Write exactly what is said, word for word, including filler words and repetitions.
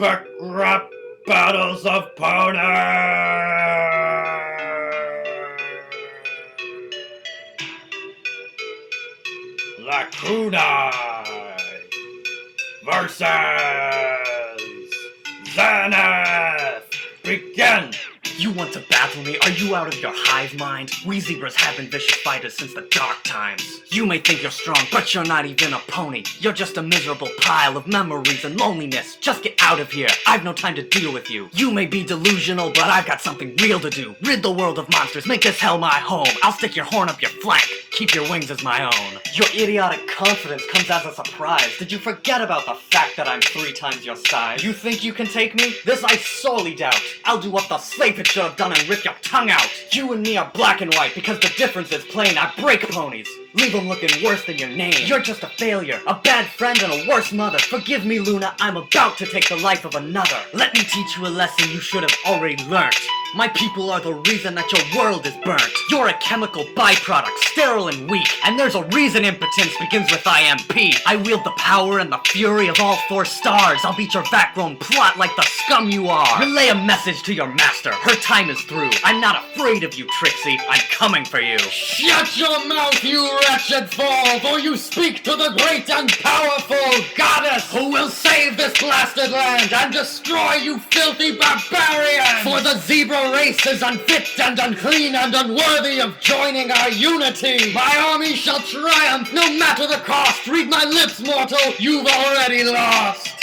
epic rap battles of Pony! La Kunai versus Zenith! Begin! You want to battle me? Are you out of your hive mind? We zebras have been vicious fighters since the dark times. You may think you're strong, but you're not even a pony. You're just a miserable pile of memories and loneliness. Just get out of here. I've no time to deal with you. You may be delusional, but I've got something real to do. Rid the world of monsters. Make this hell my home. I'll stick your horn up your flank. Keep your wings as my own. Your idiotic confidence comes as a surprise. Did you forget about the fact that I'm three times your size? You think you can take me? This I sorely doubt. I'll do what the slave it should have done and rip your tongue out. You and me are black and white because the difference is plain. I break ponies. Leave them looking worse than your name. You're just a failure, a bad friend, and a worse mother. Forgive me, Luna, I'm about to take the life of another. Let me teach you a lesson you should have already learnt. My people are the reason that your world is burnt. You're a chemical byproduct, sterile and weak. And there's a reason impotence begins with I M P. I wield the power and the fury of all four stars. I'll beat your backgrown plot like the scum you are. Relay a message to your master. Her time is through. I'm not afraid of you, Trixie. I'm coming for you. Shut your mouth, you wretched fool, for you speak to the great and powerful goddess who will save this blasted land and destroy you filthy barbarians! For the zebra race is unfit and unclean and unworthy of joining our unity! My army shall triumph no matter the cost! Read my lips, mortal, you've already lost!